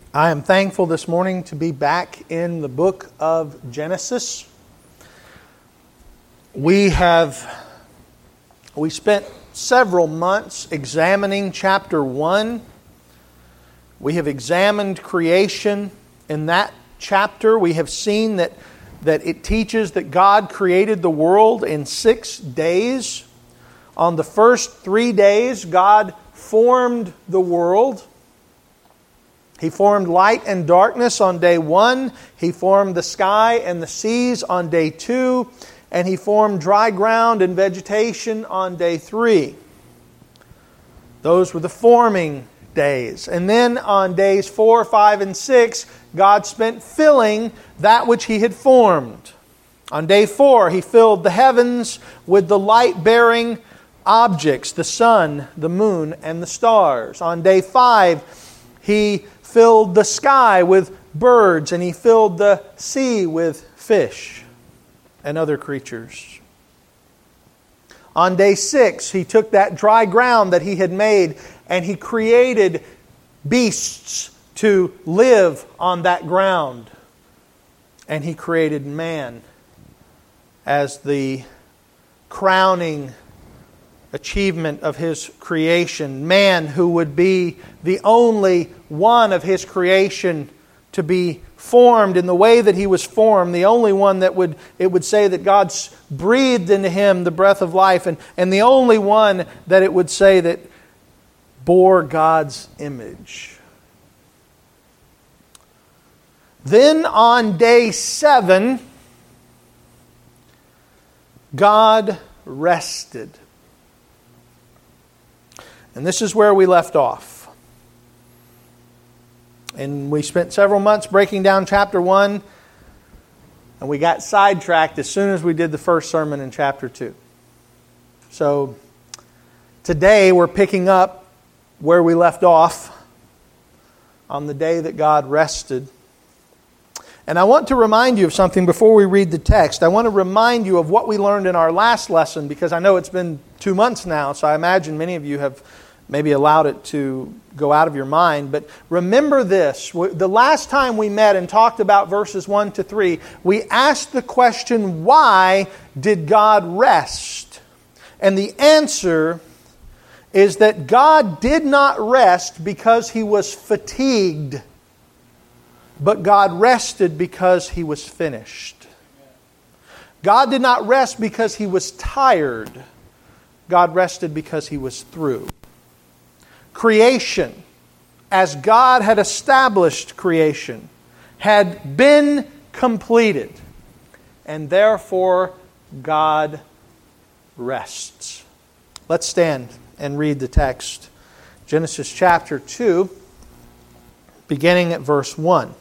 I am thankful this morning to be back in the book of Genesis. We spent several months examining chapter 1. We have examined creation in that chapter. We have seen that it teaches that God created the world in 6 days. On the first 3 days, God formed the world. He formed light and darkness on day 1. He formed the sky and the seas on day 2. And He formed dry ground and vegetation on day 3. Those were the forming days. And then on days 4, 5, and 6, God spent filling that which He had formed. On day 4, He filled the heavens with the light-bearing objects, the sun, the moon, and the stars. On day 5, He filled the sky with birds, and He filled the sea with fish and other creatures. On day 6, He took that dry ground that He had made, and He created beasts to live on that ground. And He created man as the crowning achievement of His creation. Man who would be the only one of His creation to be formed in the way that he was formed. The only one that it would say that God breathed into him the breath of life. And the only one that it would say that bore God's image. Then on day 7, God rested. And this is where we left off. And we spent several months breaking down chapter 1. And we got sidetracked as soon as we did the first sermon in chapter 2. So today we're picking up where we left off on the day that God rested. And I want to remind you of something before we read the text. I want to remind you of what we learned in our last lesson, because I know it's been 2 months now, so I imagine many of you have maybe allowed it to go out of your mind. But remember this. The last time we met and talked about verses 1 to 3, we asked the question, why did God rest? And the answer is that God did not rest because He was fatigued, but God rested because He was finished. God did not rest because He was tired. God rested because He was through. Creation, as God had established creation, had been completed. And therefore, God rests. Let's stand and read the text. Genesis chapter 2, beginning at verse 1.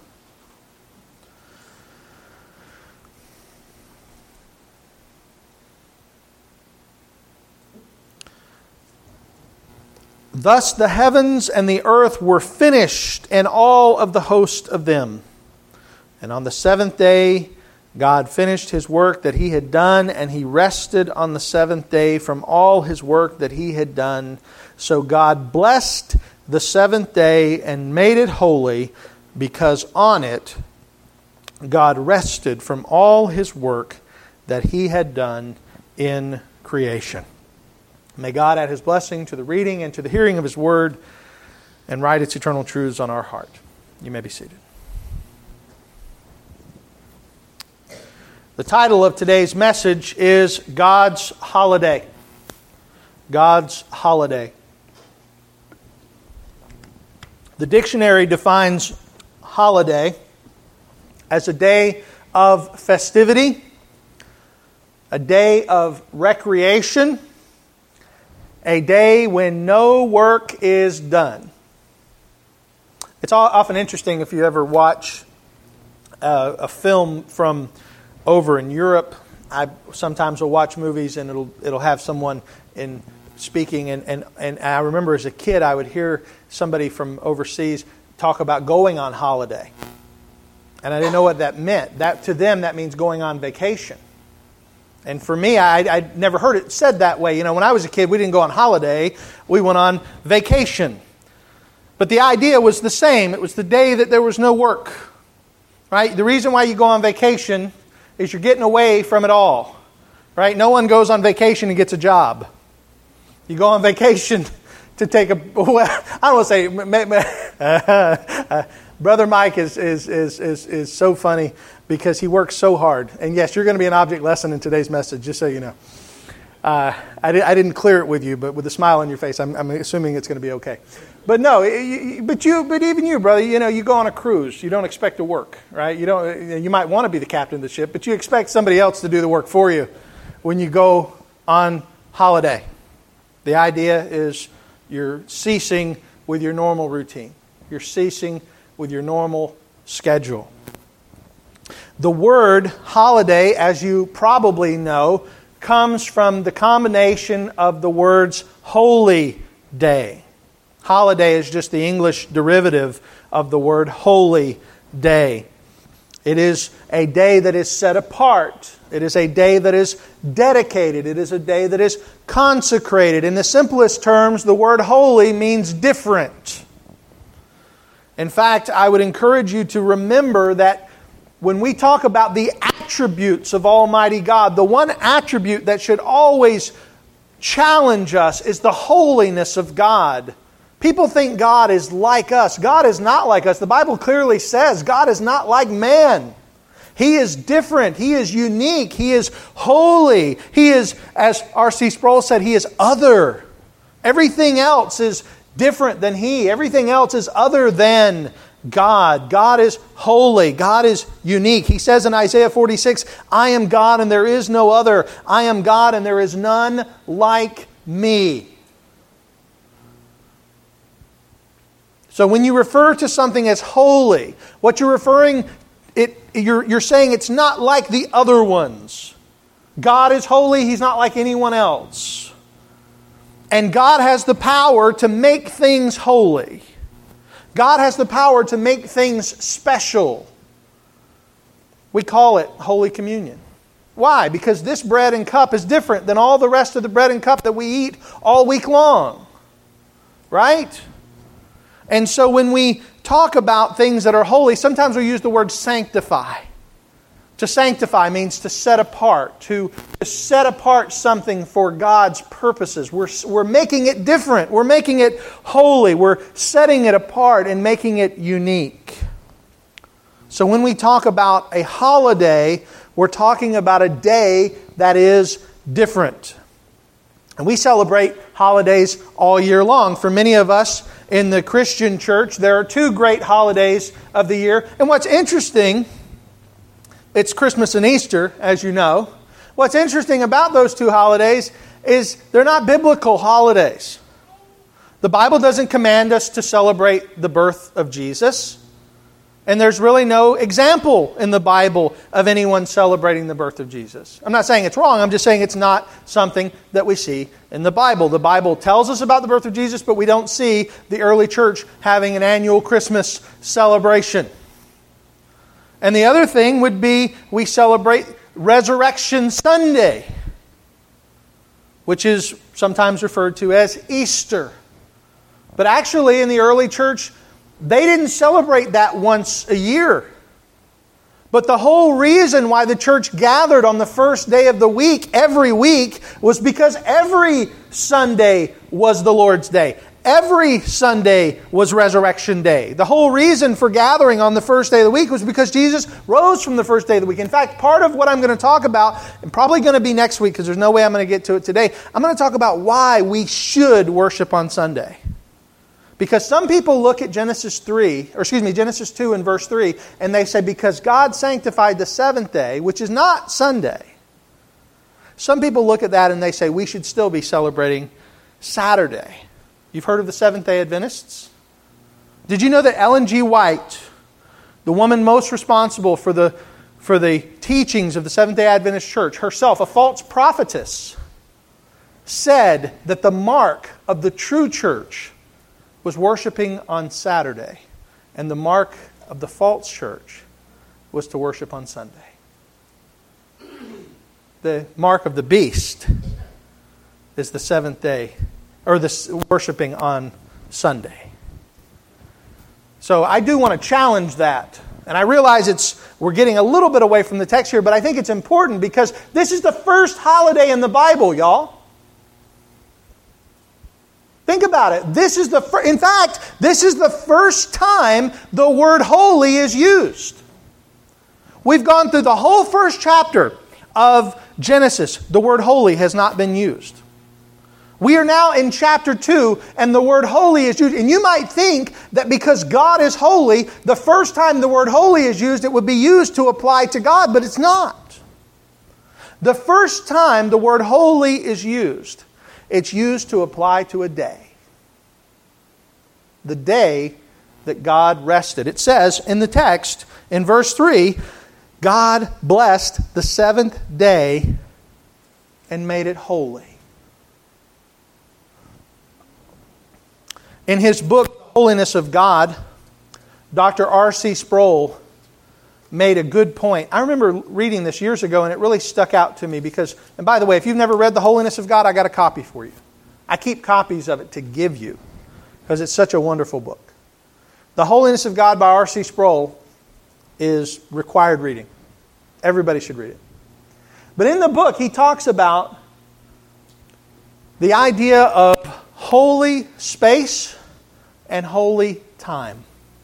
Thus the heavens and the earth were finished, and all of the host of them. And on the 7th day, God finished His work that He had done, and He rested on the 7th day from all His work that He had done. So God blessed the 7th day and made it holy, because on it God rested from all His work that He had done in creation. May God add His blessing to the reading and to the hearing of His Word and write its eternal truths on our heart. You may be seated. The title of today's message is God's Holiday. God's Holiday. The dictionary defines holiday as a day of festivity, a day of recreation, a day when no work is done. It's often interesting if you ever watch a film from over in Europe. I sometimes will watch movies and it'll have someone in speaking, and I remember as a kid I would hear somebody from overseas talk about going on holiday. And I didn't know what that meant. That to them that means going on vacation. And for me, I never heard it said that way. You know, when I was a kid, we didn't go on holiday. We went on vacation. But the idea was the same. It was the day that there was no work. Right? The reason why you go on vacation is you're getting away from it all. Right? No one goes on vacation and gets a job. You go on vacation to take a... Well, I don't want to say... Brother Mike is so funny because he works so hard. And yes, you're going to be an object lesson in today's message, just so you know. I didn't clear it with you, but with a smile on your face, I'm assuming it's going to be okay. But no, but even you, brother, you go on a cruise. You don't expect to work, right? You might want to be the captain of the ship, but you expect somebody else to do the work for you when you go on holiday. The idea is you're ceasing with your normal routine. You're ceasing with your normal schedule. The word holiday, as you probably know, comes from the combination of the words holy day. Holiday is just the English derivative of the word holy day. It is a day that is set apart. It is a day that is dedicated. It is a day that is consecrated. In the simplest terms, the word holy means different. In fact, I would encourage you to remember that when we talk about the attributes of Almighty God, the one attribute that should always challenge us is the holiness of God. People think God is like us. God is not like us. The Bible clearly says God is not like man. He is different. He is unique. He is holy. He is, as R.C. Sproul said, He is other. Everything else is different than He. Everything else is other than God. God is holy. God is unique. He says in Isaiah 46, I am God and there is no other. I am God and there is none like me. So when you refer to something as holy, what you're referring, you're saying it's not like the other ones. God is holy. He's not like anyone else. And God has the power to make things holy. God has the power to make things special. We call it Holy Communion. Why? Because this bread and cup is different than all the rest of the bread and cup that we eat all week long. Right? And so when we talk about things that are holy, sometimes we use the word sanctify. To sanctify means to set apart, to set apart something for God's purposes. We're making it different. We're making it holy. We're setting it apart and making it unique. So when we talk about a holiday, we're talking about a day that is different. And we celebrate holidays all year long. For many of us in the Christian church, there are two great holidays of the year. And what's interesting, it's Christmas and Easter, as you know. What's interesting about those two holidays is they're not biblical holidays. The Bible doesn't command us to celebrate the birth of Jesus. And there's really no example in the Bible of anyone celebrating the birth of Jesus. I'm not saying it's wrong. I'm just saying it's not something that we see in the Bible. The Bible tells us about the birth of Jesus, but we don't see the early church having an annual Christmas celebration. And the other thing would be we celebrate Resurrection Sunday, which is sometimes referred to as Easter. But actually in the early church, they didn't celebrate that once a year. But the whole reason why the church gathered on the first day of the week, every week, was because every Sunday was the Lord's Day. Every Sunday was Resurrection Day. The whole reason for gathering on the first day of the week was because Jesus rose from the first day of the week. In fact, part of what I'm going to talk about, and probably going to be next week because there's no way I'm going to get to it today, I'm going to talk about why we should worship on Sunday. Because some people look at Genesis 2 and verse 3, and they say, because God sanctified the seventh day, which is not Sunday. Some people look at that and they say, we should still be celebrating Saturday. You've heard of the Seventh-day Adventists? Did you know that Ellen G. White, the woman most responsible for the teachings of the Seventh-day Adventist Church, herself, a false prophetess, said that the mark of the true church was worshiping on Saturday, and the mark of the false church was to worship on Sunday. The mark of the beast is the seventh day, or the worshiping on Sunday. So I do want to challenge that. And I realize we're getting a little bit away from the text here, but I think it's important because this is the first holiday in the Bible, y'all. Think about it. In fact, this is the first time the word holy is used. We've gone through the whole first chapter of Genesis. The word holy has not been used. We are now in chapter 2, and the word holy is used. And you might think that because God is holy, the first time the word holy is used, it would be used to apply to God, but it's not. The first time the word holy is used, it's used to apply to a day. The day that God rested. It says in the text, in verse 3, God blessed the seventh day and made it holy. In his book, The Holiness of God, Dr. R.C. Sproul made a good point. I remember reading this years ago, and it really stuck out to me because, and by the way, if you've never read The Holiness of God, I got a copy for you. I keep copies of it to give you because it's such a wonderful book. The Holiness of God by R.C. Sproul is required reading. Everybody should read it. But in the book, he talks about the idea of holy space and holy time.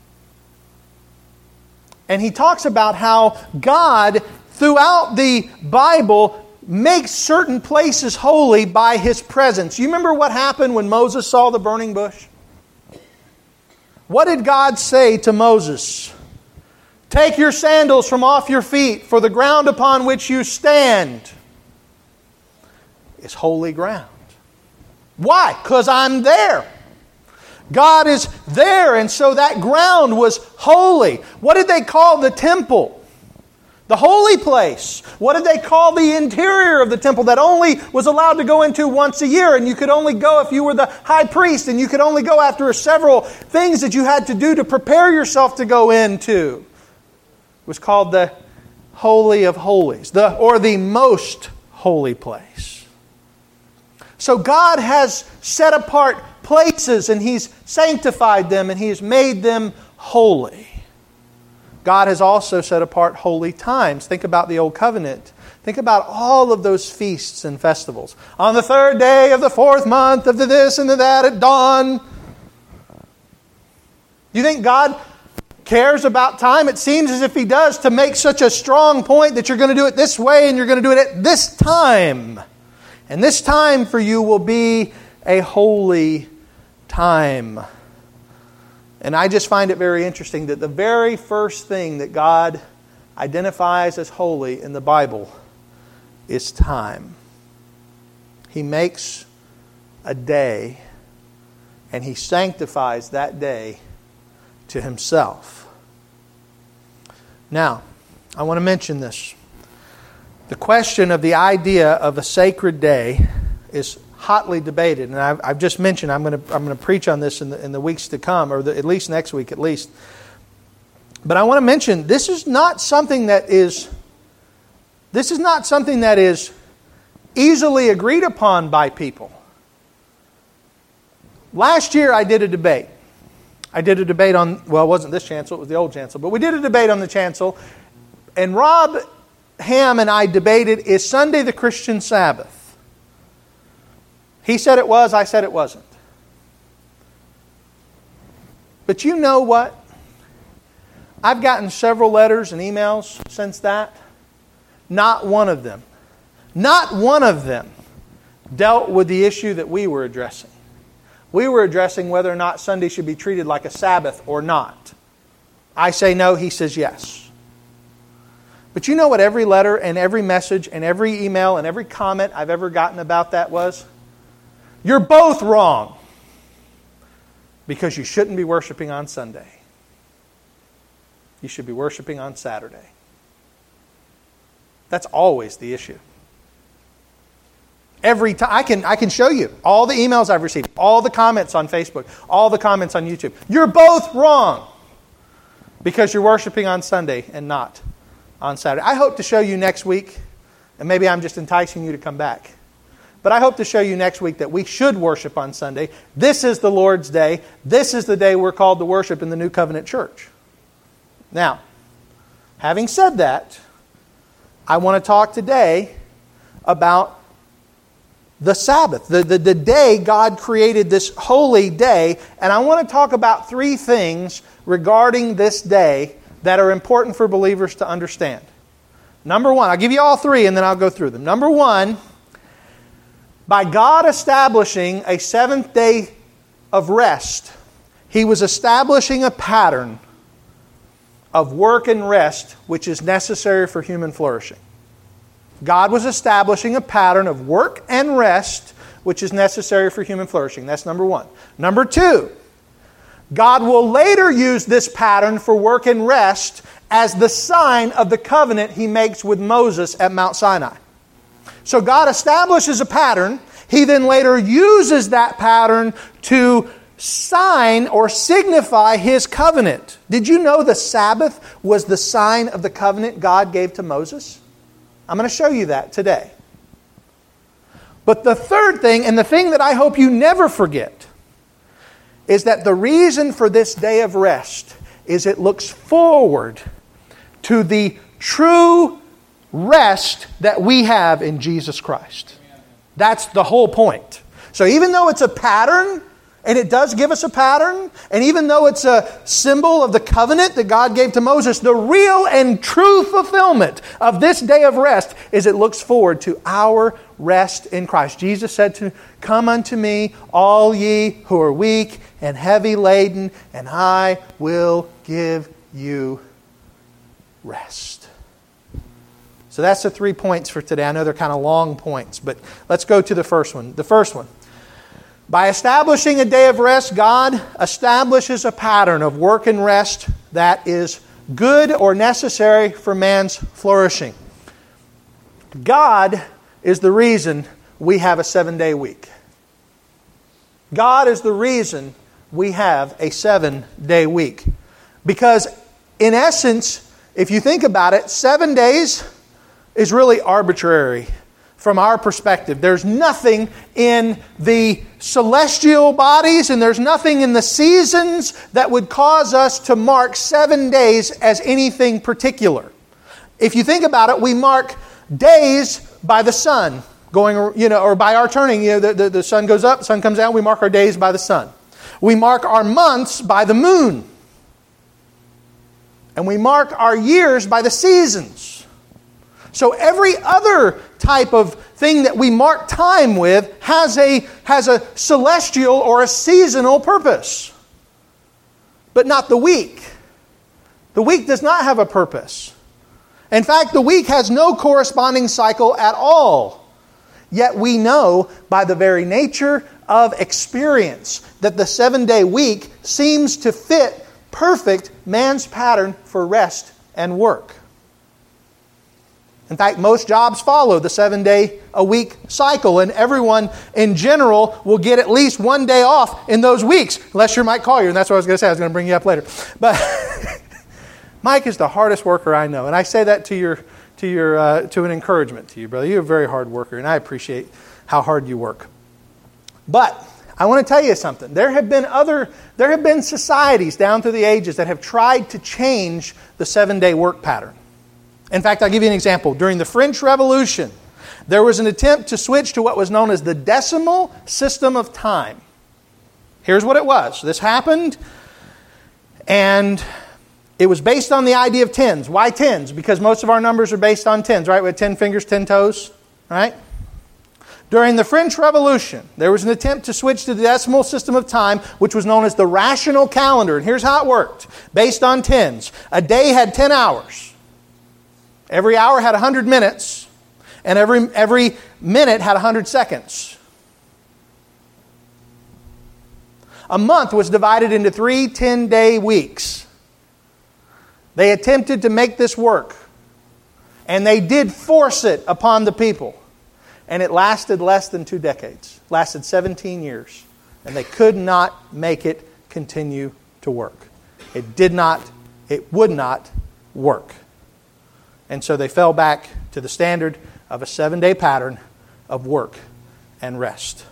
And he talks about how God, throughout the Bible, makes certain places holy by His presence. You remember what happened when Moses saw the burning bush? What did God say to Moses? Take your sandals from off your feet, for the ground upon which you stand is holy ground. Why? Because I'm there. God is there, and so that ground was holy. What did they call the temple? The holy place. What did they call the interior of the temple that only was allowed to go into once a year, and you could only go if you were the high priest, and you could only go after several things that you had to do to prepare yourself to go into? It was called the Holy of Holies, or the most holy place. So God has set apart places, and He's sanctified them, and He has made them holy. God has also set apart holy times. Think about the Old Covenant. Think about all of those feasts and festivals. On the third day of the fourth month of the this and the that at dawn. You think God cares about time? It seems as if He does, to make such a strong point that you're going to do it this way and you're going to do it at this time. And this time for you will be a holy time. And I just find it very interesting that the very first thing that God identifies as holy in the Bible is time. He makes a day and He sanctifies that day to Himself. Now, I want to mention this. The question of the idea of a sacred day is hotly debated, and I've just mentioned I'm going to preach on this in the weeks to come, or at least next week at least. But I want to mention this is not something that is easily agreed upon by people. Last year I did a debate. I did a debate on, well, it wasn't this chancel, it was the old chancel, but we did a debate on the chancel, and Rob Ham and I debated, is Sunday the Christian Sabbath? He said it was, I said it wasn't. But you know what? I've gotten several letters and emails since that. Not one of them dealt with the issue that we were addressing. We were addressing whether or not Sunday should be treated like a Sabbath or not. I say no, he says yes. But you know what every letter and every message and every email and every comment I've ever gotten about that was? You're both wrong. Because you shouldn't be worshiping on Sunday. You should be worshiping on Saturday. That's always the issue. Every time I can show you all the emails I've received, all the comments on Facebook, all the comments on YouTube. You're both wrong. Because you're worshiping on Sunday and not on Saturday. I hope to show you next week, and maybe I'm just enticing you to come back. But I hope to show you next week that we should worship on Sunday. This is the Lord's Day. This is the day we're called to worship in the New Covenant Church. Now, having said that, I want to talk today about the Sabbath, the day God created this holy day. And I want to talk about three things regarding this day that are important for believers to understand. Number one, I'll give you all three and then I'll go through them. Number one, by God establishing a seventh day of rest, He was establishing a pattern of work and rest which is necessary for human flourishing. God was establishing a pattern of work and rest which is necessary for human flourishing. That's number one. Number two, God will later use this pattern for work and rest as the sign of the covenant He makes with Moses at Mount Sinai. So God establishes a pattern. He then later uses that pattern to sign or signify His covenant. Did you know the Sabbath was the sign of the covenant God gave to Moses? I'm going to show you that today. But the third thing, and the thing that I hope you never forget, is that the reason for this day of rest is it looks forward to the true rest that we have in Jesus Christ. That's the whole point. So even though it's a pattern, and it does give us a pattern, and even though it's a symbol of the covenant that God gave to Moses, the real and true fulfillment of this day of rest is it looks forward to our rest in Christ. Jesus said to, "Come unto me, all ye who are weak and heavy laden, and I will give you rest." So that's the 3 points for today. I know they're kind of long points, but let's go to the first one. The first one. By establishing a day of rest, God establishes a pattern of work and rest that is good or necessary for man's flourishing. God is the reason we have a 7-day week. God is the reason we have a 7-day week. Because in essence, if you think about it, 7 days is really arbitrary from our perspective. There's nothing in the celestial bodies and there's nothing in the seasons that would cause us to mark 7 days as anything particular. If you think about it, we mark days by the sun going, or by our turning. The sun goes up, the sun comes down. We mark our days by the sun. We mark our months by the moon. And we mark our years by the seasons. So every other type of thing that we mark time with has a celestial or a seasonal purpose. But not the week. The week does not have a purpose. In fact, the week has no corresponding cycle at all. Yet we know by the very nature of experience that the 7-day week seems to fit perfect man's pattern for rest and work. In fact, most jobs follow the 7-day-a-week cycle, and everyone in general will get at least 1 day off in those weeks, unless you're Mike Collier, and that's what I was going to say. I was going to bring you up later. But Mike is the hardest worker I know, and I say that to an encouragement to you, brother. You're a very hard worker, and I appreciate how hard you work. But I want to tell you something. There have been societies down through the ages that have tried to change the 7-day work pattern. In fact, I'll give you an example. During the French Revolution, there was an attempt to switch to what was known as the decimal system of time. Here's what it was. This happened, and it was based on the idea of tens. Why tens? Because most of our numbers are based on tens, right? We have 10 fingers, 10 toes, right? During the French Revolution, there was an attempt to switch to the decimal system of time, which was known as the rational calendar. And here's how it worked. Based on tens. A day had 10 hours. Every hour had 100 minutes, and every minute had 100 seconds. A month was divided into 3 10-day weeks. They attempted to make this work, and they did force it upon the people. And it lasted less than 2 decades. It lasted 17 years. And they could not make it continue to work. It would not work. And so they fell back to the standard of a 7-day pattern of work and rest.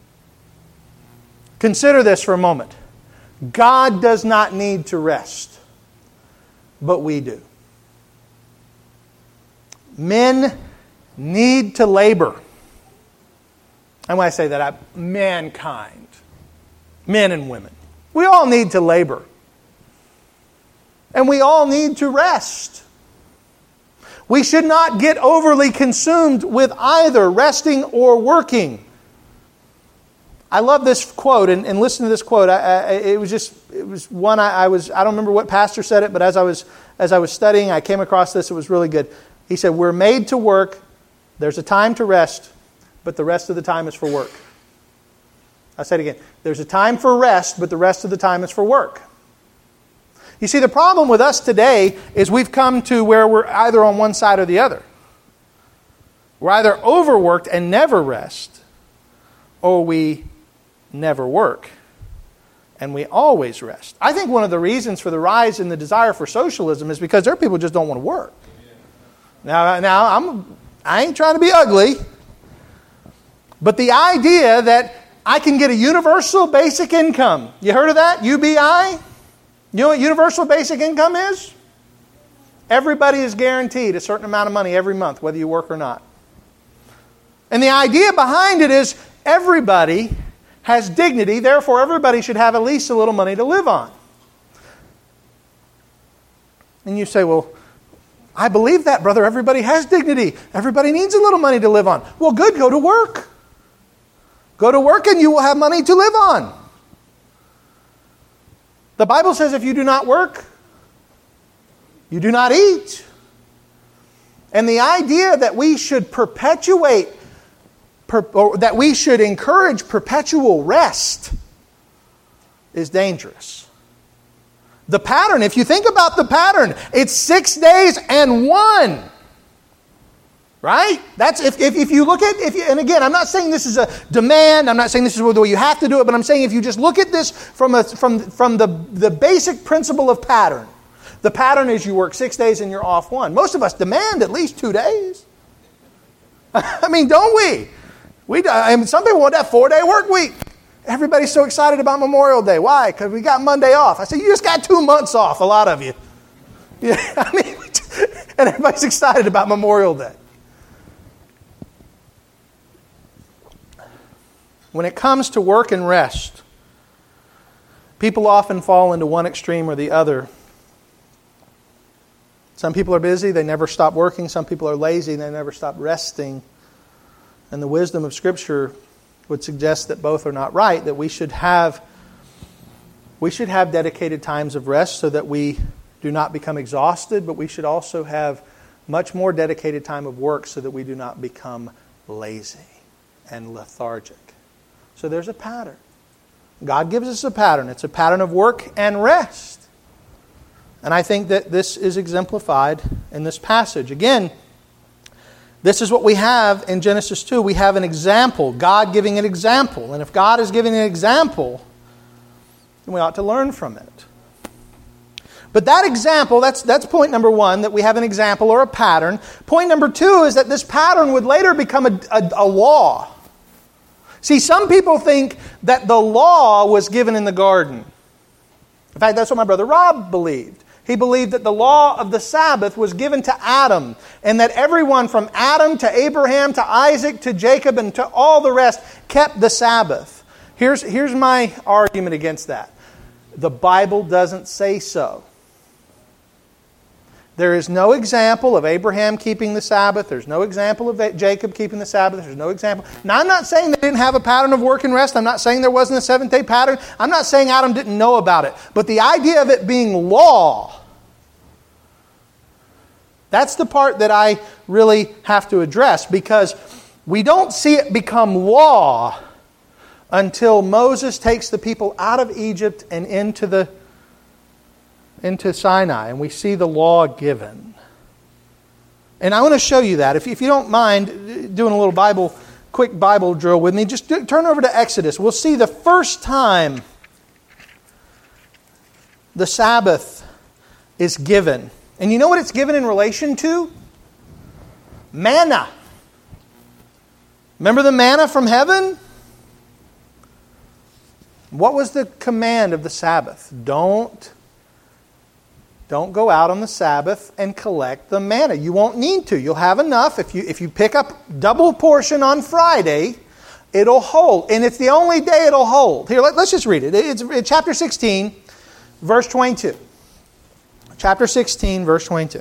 Consider this for a moment. God does not need to rest, but we do. Men need to labor. And when I say that, mankind, men and women, we all need to labor. And we all need to rest. We should not get overly consumed with either resting or working. I love this quote, and listen to this quote. It was one I don't remember what pastor said it, but as I was studying, I came across this. It was really good. He said, "We're made to work. There's a time to rest, but the rest of the time is for work." I'll say it again. There's a time for rest, but the rest of the time is for work. You see, the problem with us today is we've come to where we're either on one side or the other. We're either overworked and never rest, or we never work and we always rest. I think one of the reasons for the rise in the desire for socialism is because there are people who just don't want to work. Now I ain't trying to be ugly, but the idea that I can get a universal basic income. You heard of that? UBI? You know what universal basic income is? Everybody is guaranteed a certain amount of money every month, whether you work or not. And the idea behind it is everybody has dignity, therefore everybody should have at least a little money to live on. And you say, well, I believe that, brother. Everybody has dignity. Everybody needs a little money to live on. Well, good, go to work. Go to work and you will have money to live on. The Bible says if you do not work, you do not eat. And the idea that we should that we should encourage perpetual rest is dangerous. The pattern, if you think about the pattern, it's 6 days and 1. Right? That's if you look at and again, I'm not saying this is a demand. I'm not saying this is the way you have to do it. But I'm saying if you just look at this from the basic principle of pattern, the pattern is you work 6 days and you're off 1. Most of us demand at least 2 days. I mean, don't we? Some people want that 4-day work week. Everybody's so excited about Memorial Day. Why? Because we got Monday off. I said, you just got 2 months off. A lot of you. Yeah, I mean, and everybody's excited about Memorial Day. When it comes to work and rest, people often fall into one extreme or the other. Some people are busy, they never stop working. Some people are lazy, they never stop resting. And the wisdom of Scripture would suggest that both are not right, that we should have dedicated times of rest so that we do not become exhausted, but we should also have much more dedicated time of work so that we do not become lazy and lethargic. So there's a pattern. God gives us a pattern. It's a pattern of work and rest. And I think that this is exemplified in this passage. Again, this is what we have in Genesis 2. We have an example, God giving an example. And if God is giving an example, then we ought to learn from it. But that example, that's point number 1, that we have an example or a pattern. Point number 2 is that this pattern would later become a law. See, some people think that the law was given in the garden. In fact, that's what my brother Rob believed. He believed that the law of the Sabbath was given to Adam, and that everyone from Adam to Abraham to Isaac to Jacob and to all the rest kept the Sabbath. Here's my argument against that. The Bible doesn't say so. There is no example of Abraham keeping the Sabbath. There's no example of Jacob keeping the Sabbath. There's no example. Now, I'm not saying they didn't have a pattern of work and rest. I'm not saying there wasn't a seventh-day pattern. I'm not saying Adam didn't know about it. But the idea of it being law, that's the part that I really have to address, because we don't see it become law until Moses takes the people out of Egypt and into Sinai, and we see the law given. And I want to show you that. If you don't mind doing a little quick Bible drill with me, just turn over to Exodus. We'll see the first time the Sabbath is given. And you know what it's given in relation to? Manna. Remember the manna from heaven? What was the command of the Sabbath? Don't go out on the Sabbath and collect the manna. You won't need to. You'll have enough. If you pick up double portion on Friday, it'll hold. And it's the only day it'll hold. Here, let's just read it. It's chapter 16, verse 22. Chapter 16, verse 22.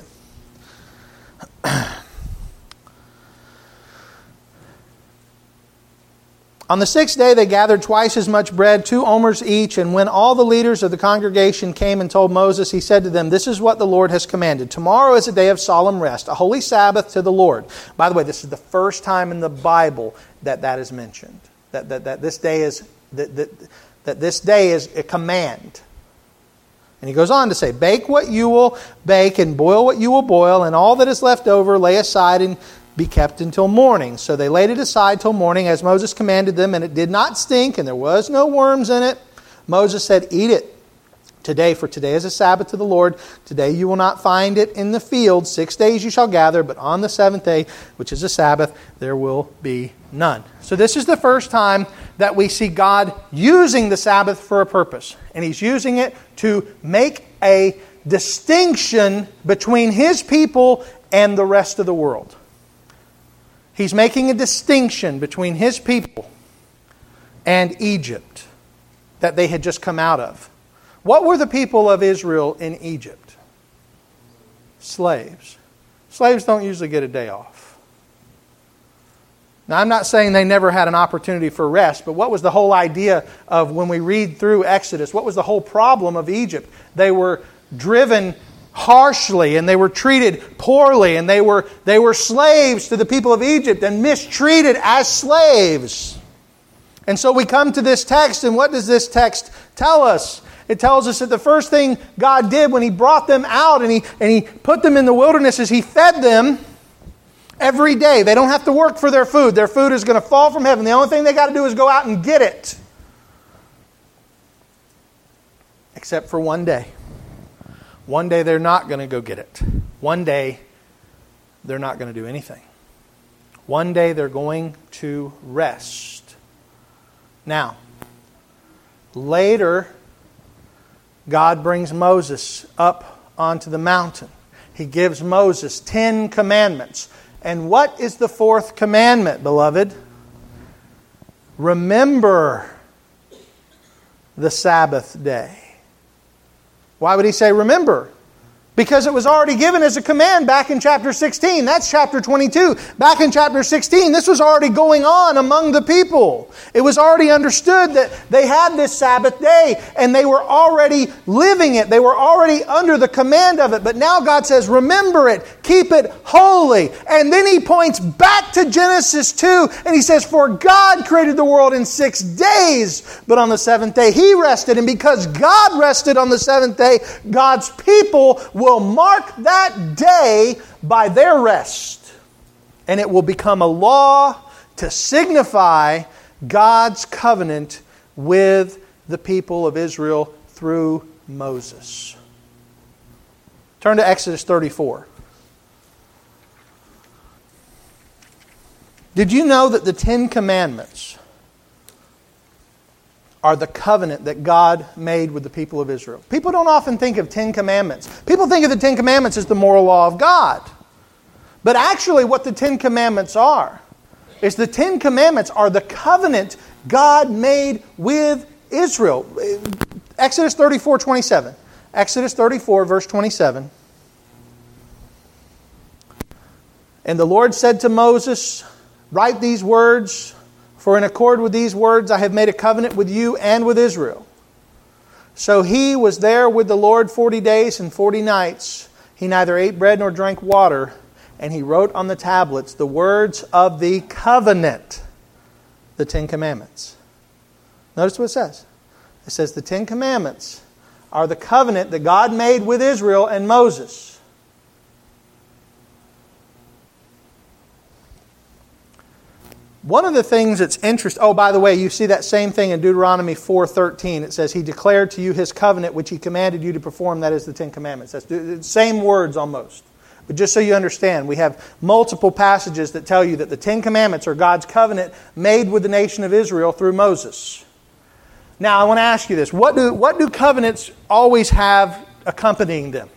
On the sixth day they gathered twice as much bread, 2 omers each, and when all the leaders of the congregation came and told Moses, he said to them, "This is what the Lord has commanded. Tomorrow is a day of solemn rest, a holy Sabbath to the Lord." By the way, this is the first time in the Bible that is mentioned. That this day is a command. And he goes on to say, "Bake what you will bake and boil what you will boil, and all that is left over lay aside and be kept until morning." So they laid it aside till morning as Moses commanded them, and it did not stink, and there was no worms in it. Moses said, "Eat it today, for today is a Sabbath to the Lord. Today you will not find it in the field. 6 days you shall gather, but on the seventh day, which is a Sabbath, there will be none." So this is the first time that we see God using the Sabbath for a purpose. And He's using it to make a distinction between His people and the rest of the world. He's making a distinction between His people and Egypt that they had just come out of. What were the people of Israel in Egypt? Slaves. Slaves don't usually get a day off. Now, I'm not saying they never had an opportunity for rest, but what was the whole idea of when we read through Exodus? What was the whole problem of Egypt? They were driven harshly, and they were treated poorly, and they were slaves to the people of Egypt and mistreated as slaves. And so we come to this text, and what does this text tell us? It tells us that the first thing God did when He brought them out and He put them in the wilderness is He fed them every day. They don't have to work for their food. Their food is going to fall from heaven. The only thing they got to do is go out and get it. Except for one day. One day they're not going to go get it. One day they're not going to do anything. One day they're going to rest. Now, later, God brings Moses up onto the mountain. He gives Moses 10 commandments. And what is the 4th commandment, beloved? Remember the Sabbath day. Why would He say remember? Because it was already given as a command back in chapter 16. That's chapter 22. Back in chapter 16, this was already going on among the people. It was already understood that they had this Sabbath day and they were already living it. They were already under the command of it. But now God says, remember it, keep it holy. And then He points back to Genesis 2 and He says, "For God created the world in 6 days, but on the 7th day He rested." And because God rested on the 7th day, God's people will mark that day by their rest. And it will become a law to signify God's covenant with the people of Israel through Moses. Turn to Exodus 34. Did you know that the 10 Commandments are the covenant that God made with the people of Israel? People don't often think of 10 Commandments. People think of the 10 Commandments as the moral law of God. But actually what the 10 Commandments are is the 10 Commandments are the covenant God made with Israel. Exodus 34:27. Exodus 34, verse 27. "And the Lord said to Moses, write these words, for in accord with these words I have made a covenant with you and with Israel." So he was there with the Lord 40 days and 40 nights. He neither ate bread nor drank water. And he wrote on the tablets the words of the covenant, the 10 Commandments. Notice what it says. It says the 10 Commandments are the covenant that God made with Israel and Moses. One of the things that's interesting... Oh, by the way, you see that same thing in Deuteronomy 4:13. It says, He declared to you His covenant, which He commanded you to perform. That is the 10 Commandments. That's the same words almost. But just so you understand, we have multiple passages that tell you that the Ten Commandments are God's covenant made with the nation of Israel through Moses. Now, I want to ask you this. What do covenants always have accompanying them?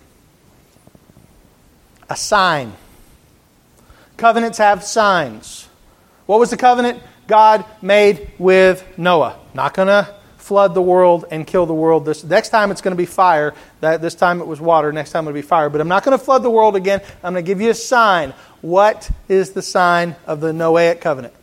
A sign. Covenants have signs. What was the covenant God made with Noah? Not going to flood the world and kill the world. This next time it's going to be fire. This time it was water. Next time it'll be fire. But I'm not going to flood the world again. I'm going to give you a sign. What is the sign of the Noahic covenant?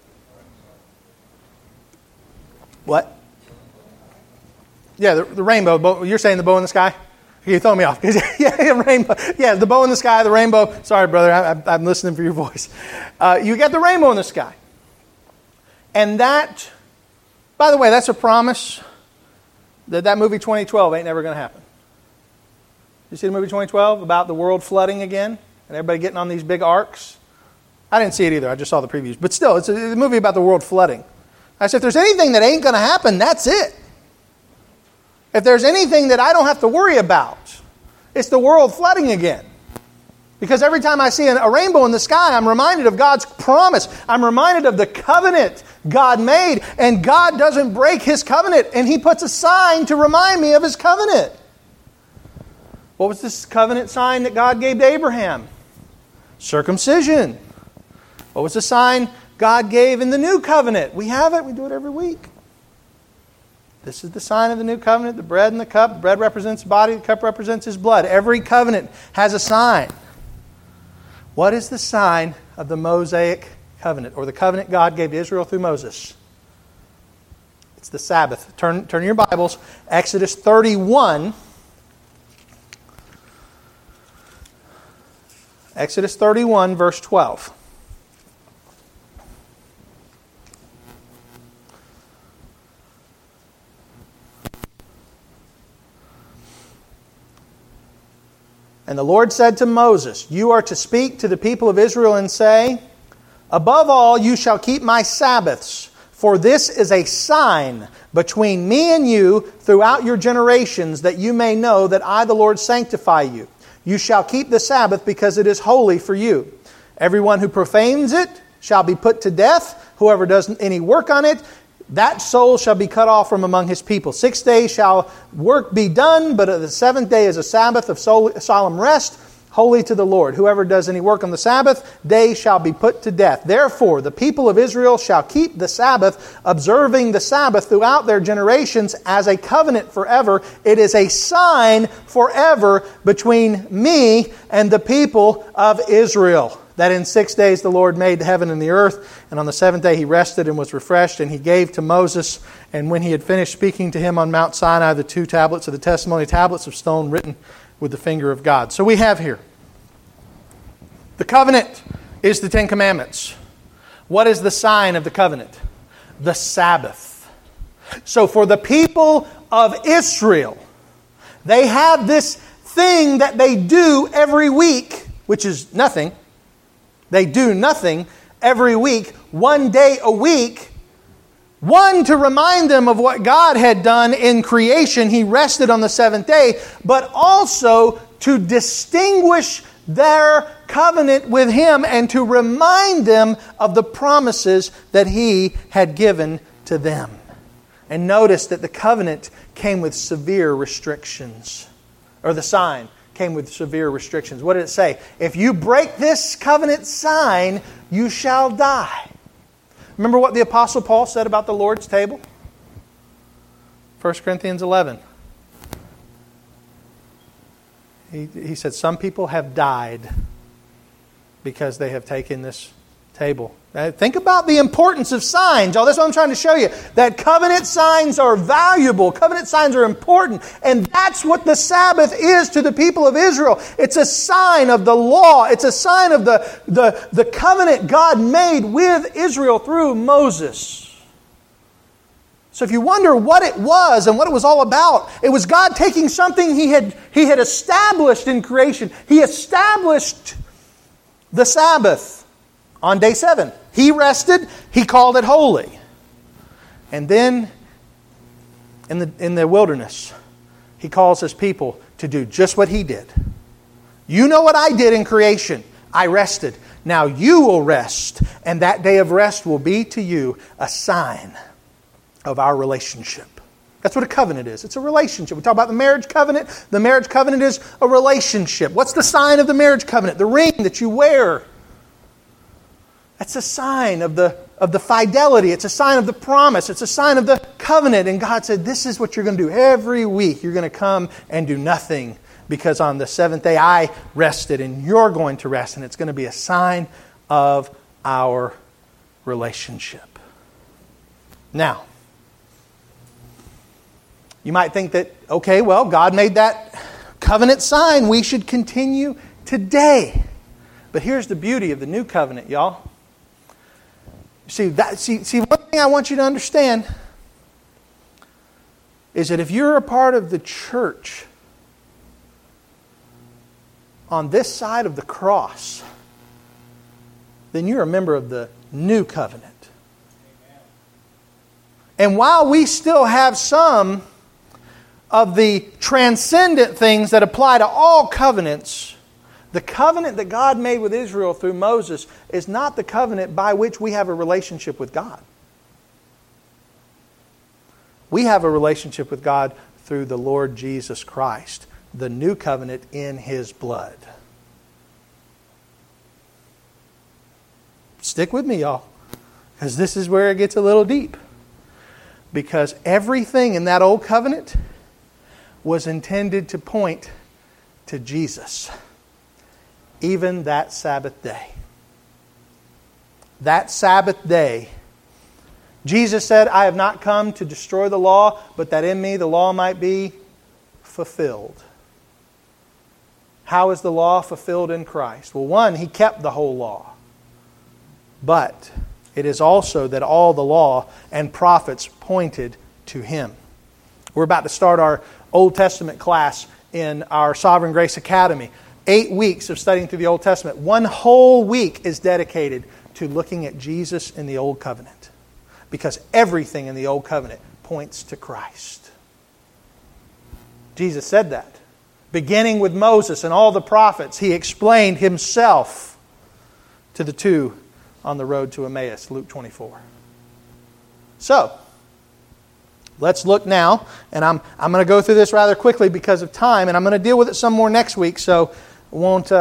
What? Yeah, the rainbow. You're saying the bow in the sky? You throw me off. Yeah, rainbow. Yeah, the bow in the sky, the rainbow. Sorry, brother, I'm listening for your voice. You get the rainbow in the sky. And that, by the way, that's a promise that movie 2012 ain't never going to happen. You see the movie 2012 about the world flooding again and everybody getting on these big arks? I didn't see it either. I just saw the previews. But still, it's a movie about the world flooding. I said, if there's anything that ain't going to happen, that's it. If there's anything that I don't have to worry about, it's the world flooding again. Because every time I see a rainbow in the sky, I'm reminded of God's promise. I'm reminded of the covenant God made. And God doesn't break His covenant. And He puts a sign to remind me of His covenant. What was this covenant sign that God gave to Abraham? Circumcision. What was the sign God gave in the new covenant? We have it. We do it every week. This is the sign of the new covenant, the bread and the cup. The bread represents the body, the cup represents His blood. Every covenant has a sign. What is the sign of the Mosaic covenant, or the covenant God gave to Israel through Moses? It's the Sabbath. Turn your Bibles. Exodus 31. Exodus 31, verse 12. And the Lord said to Moses, "You are to speak to the people of Israel and say, above all, you shall keep my Sabbaths, for this is a sign between me and you throughout your generations, that you may know that I, the Lord, sanctify you. You shall keep the Sabbath because it is holy for you. Everyone who profanes it shall be put to death. Whoever does any work on it, that soul shall be cut off from among his people. 6 days shall work be done, but the seventh day is a Sabbath of solemn rest, holy to the Lord. Whoever does any work on the Sabbath day shall be put to death. Therefore, the people of Israel shall keep the Sabbath, observing the Sabbath throughout their generations as a covenant forever. It is a sign forever between me and the people of Israel. That in 6 days the Lord made the heaven and the earth, and on the seventh day He rested and was refreshed, and He gave to Moses, and when he had finished speaking to him on Mount Sinai, the 2 tablets of the testimony, tablets of stone written with the finger of God." So we have here, the covenant is the Ten Commandments. What is the sign of the covenant? The Sabbath. So for the people of Israel, they have this thing that they do every week, which is nothing. They do nothing every week, 1 day a week. One, to remind them of what God had done in creation. He rested on the seventh day. But also to distinguish their covenant with Him and to remind them of the promises that He had given to them. And notice that the covenant came with severe restrictions. Or the sign came with severe restrictions. What did it say? If you break this covenant sign, you shall die. Remember what the Apostle Paul said about the Lord's table? 1 Corinthians 11. He said, some people have died because they have taken this table. Think about the importance of signs. Oh, that's what I'm trying to show you. That covenant signs are valuable. Covenant signs are important. And that's what the Sabbath is to the people of Israel. It's a sign of the law. It's a sign of the covenant God made with Israel through Moses. So if you wonder what it was and what it was all about, it was God taking something He had established in creation. He established the Sabbath on day 7. He rested. He called it holy. And then in the wilderness, He calls His people to do just what He did. You know what I did in creation. I rested. Now you will rest, and that day of rest will be to you a sign of our relationship. That's what a covenant is. It's a relationship. We talk about the marriage covenant. The marriage covenant is a relationship. What's the sign of the marriage covenant? The ring that you wear. That's a sign of the fidelity. It's a sign of the promise. It's a sign of the covenant. And God said, this is what you're going to do every week. You're going to come and do nothing because on the seventh day I rested and you're going to rest. And it's going to be a sign of our relationship. Now, you might think that, okay, well, God made that covenant sign. We should continue today. But here's the beauty of the new covenant, y'all. See, one thing I want you to understand is that if you're a part of the church on this side of the cross, then you're a member of the new covenant. And while we still have some of the transcendent things that apply to all covenants, the covenant that God made with Israel through Moses is not the covenant by which we have a relationship with God. We have a relationship with God through the Lord Jesus Christ, the new covenant in His blood. Stick with me, y'all, because this is where it gets a little deep. Because everything in that old covenant was intended to point to Jesus. Even that Sabbath day. That Sabbath day, Jesus said, I have not come to destroy the law, but that in me the law might be fulfilled. How is the law fulfilled in Christ? Well, one, He kept the whole law. But it is also that all the law and prophets pointed to Him. We're about to start our Old Testament class in our Sovereign Grace Academy. 8 weeks of studying through the Old Testament. 1 whole week is dedicated to looking at Jesus in the Old Covenant. Because everything in the Old Covenant points to Christ. Jesus said that. Beginning with Moses and all the prophets, He explained Himself to the two on the road to Emmaus, Luke 24. So, let's look now, and I'm going to go through this rather quickly because of time, and I'm going to deal with it some more next week, so I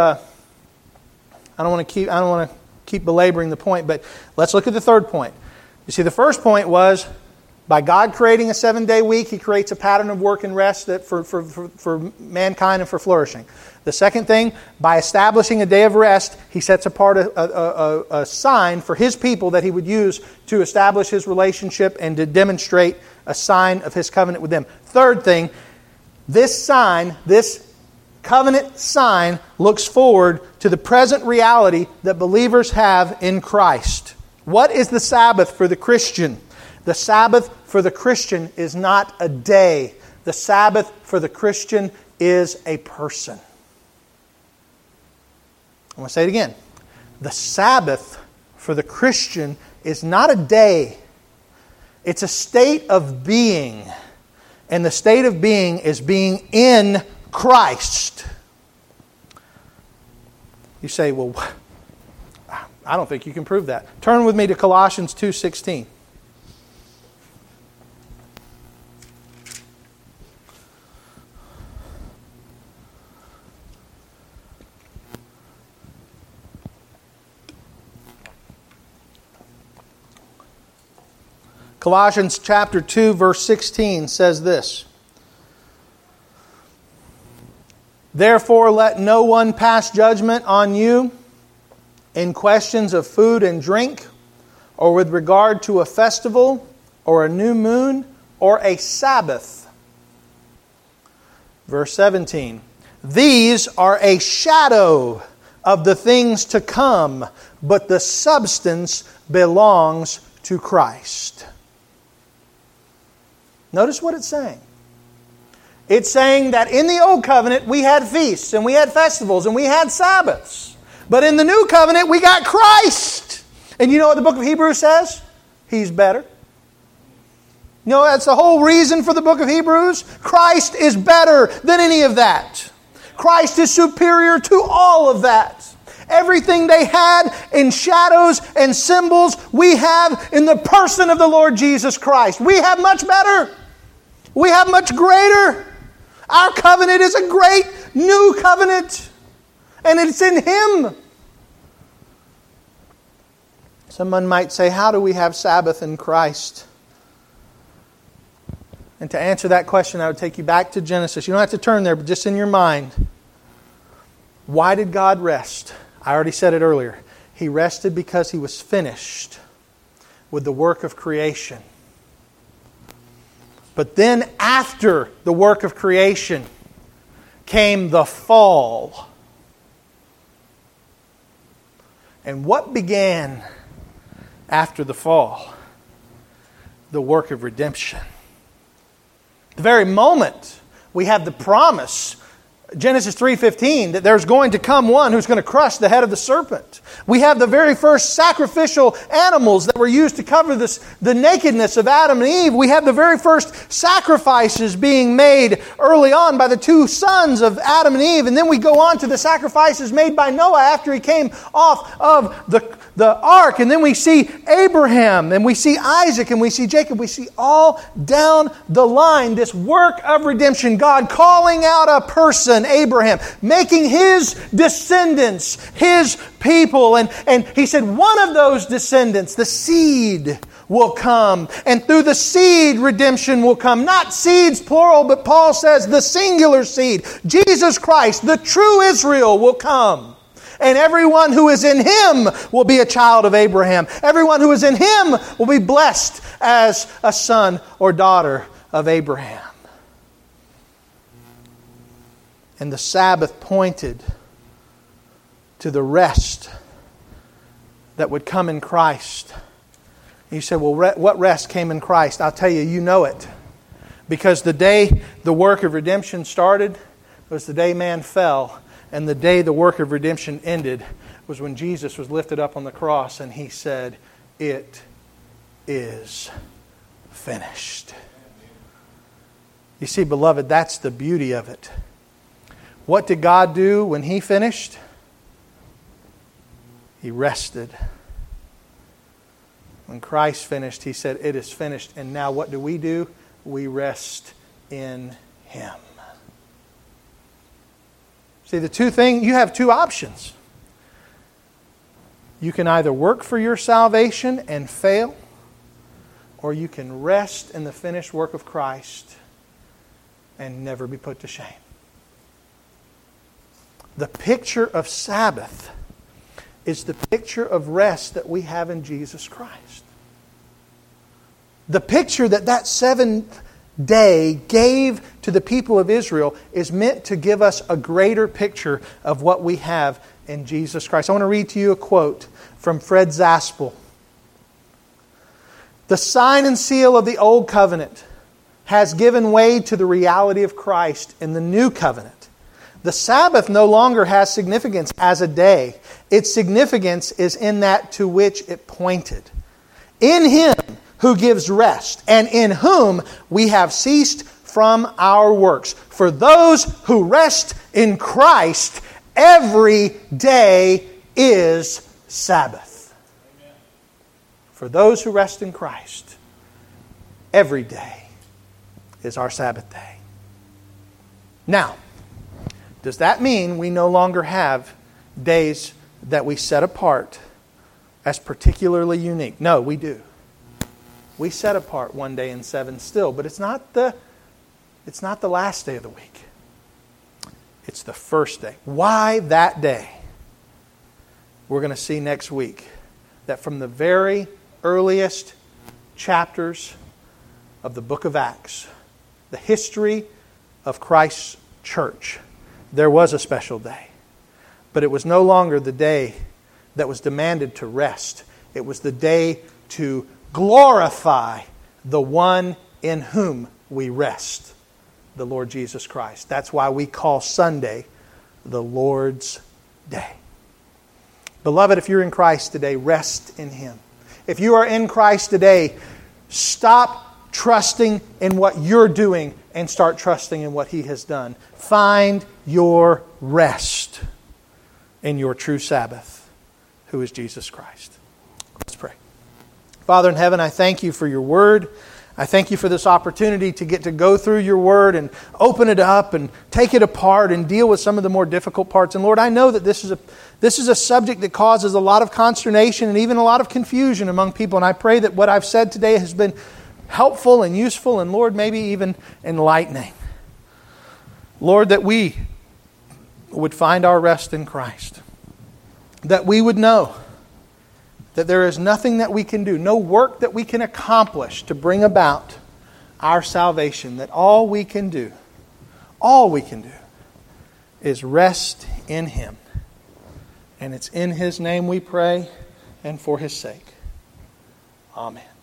don't want to keep belaboring the point, but let's look at the third point. You see, the first point was, by God creating a 7-day week, He creates a pattern of work and rest that for mankind and for flourishing. The second thing, by establishing a day of rest, He sets apart a sign for His people that He would use to establish His relationship and to demonstrate a sign of His covenant with them. Third thing, this sign, this covenant sign, looks forward to the present reality that believers have in Christ. What is the Sabbath for the Christian? The Sabbath for the Christian is not a day. The Sabbath for the Christian is a person. I'm going to say it again. The Sabbath for the Christian is not a day. It's a state of being. And the state of being is being in Christ. You say, well, I don't think you can prove that. Turn with me to Colossians 2:16. Colossians chapter 2, verse 16 says this. Therefore, let no one pass judgment on you in questions of food and drink, or with regard to a festival, or a new moon, or a Sabbath. Verse 17. These are a shadow of the things to come, but the substance belongs to Christ. Notice what it's saying. It's saying that in the Old Covenant we had feasts and we had festivals and we had Sabbaths. But in the New Covenant we got Christ. And you know what the book of Hebrews says? He's better. You know, that's the whole reason for the book of Hebrews. Christ is better than any of that. Christ is superior to all of that. Everything they had in shadows and symbols, we have in the person of the Lord Jesus Christ. We have much better. We have much greater. Our covenant is a great new covenant. And it's in Him. Someone might say, how do we have Sabbath in Christ? And to answer that question, I would take you back to Genesis. You don't have to turn there, but just in your mind. Why did God rest? I already said it earlier. He rested because He was finished with the work of creation. But then after the work of creation came the fall. And what began after the fall? The work of redemption. The very moment we have the promise, Genesis 3:15, that there's going to come one who's going to crush the head of the serpent. We have the very first sacrificial animals that were used to cover the nakedness of Adam and Eve. We have the very first sacrifices being made early on by the two sons of Adam and Eve. And then we go on to the sacrifices made by Noah after he came off of the ark. And then we see Abraham, and we see Isaac, and we see Jacob. We see all down the line this work of redemption. God calling out a person, Abraham, making his descendants his people. And He said one of those descendants, the seed, will come. And through the seed, redemption will come. Not seeds, plural, but Paul says the singular seed. Jesus Christ, the true Israel, will come. And everyone who is in Him will be a child of Abraham. Everyone who is in Him will be blessed as a son or daughter of Abraham. And the Sabbath pointed to the rest that would come in Christ. You say, well, what rest came in Christ? I'll tell you, you know it. Because the day the work of redemption started was the day man fell. And the day the work of redemption ended was when Jesus was lifted up on the cross and He said, it is finished. You see, beloved, that's the beauty of it. What did God do when He finished? He rested. When Christ finished, He said, it is finished. And now what do? We rest in Him. See, you have two options. You can either work for your salvation and fail, or you can rest in the finished work of Christ and never be put to shame. The picture of Sabbath is the picture of rest that we have in Jesus Christ. The picture that seventh day gave to the people of Israel is meant to give us a greater picture of what we have in Jesus Christ. I want to read to you a quote from Fred Zaspel. The sign and seal of the Old Covenant has given way to the reality of Christ in the New Covenant. The Sabbath no longer has significance as a day. Its significance is in that to which it pointed. In Him who gives rest, and in whom we have ceased from our works. For those who rest in Christ, every day is Sabbath. Amen. For those who rest in Christ, every day is our Sabbath day. Now, does that mean we no longer have days that we set apart as particularly unique? No, we do. We set apart one day in 7 still, but it's not the last day of the week. It's the first day. Why that day? We're going to see next week that from the very earliest chapters of the book of Acts, the history of Christ's church, there was a special day. But it was no longer the day that was demanded to rest. It was the day to glorify the one in whom we rest, the Lord Jesus Christ. That's why we call Sunday the Lord's Day. Beloved, if you're in Christ today, rest in Him. If you are in Christ today, stop trusting in what you're doing and start trusting in what He has done. Find your rest in your true Sabbath, who is Jesus Christ. Let's pray. Father in heaven, I thank You for Your Word. I thank You for this opportunity to get to go through Your Word and open it up and take it apart and deal with some of the more difficult parts. And Lord, I know that this is a subject that causes a lot of consternation and even a lot of confusion among people. And I pray that what I've said today has been helpful and useful and, Lord, maybe even enlightening. Lord, that we would find our rest in Christ. That we would know that there is nothing that we can do, no work that we can accomplish to bring about our salvation. That all we can do is rest in Him. And it's in His name we pray and for His sake. Amen.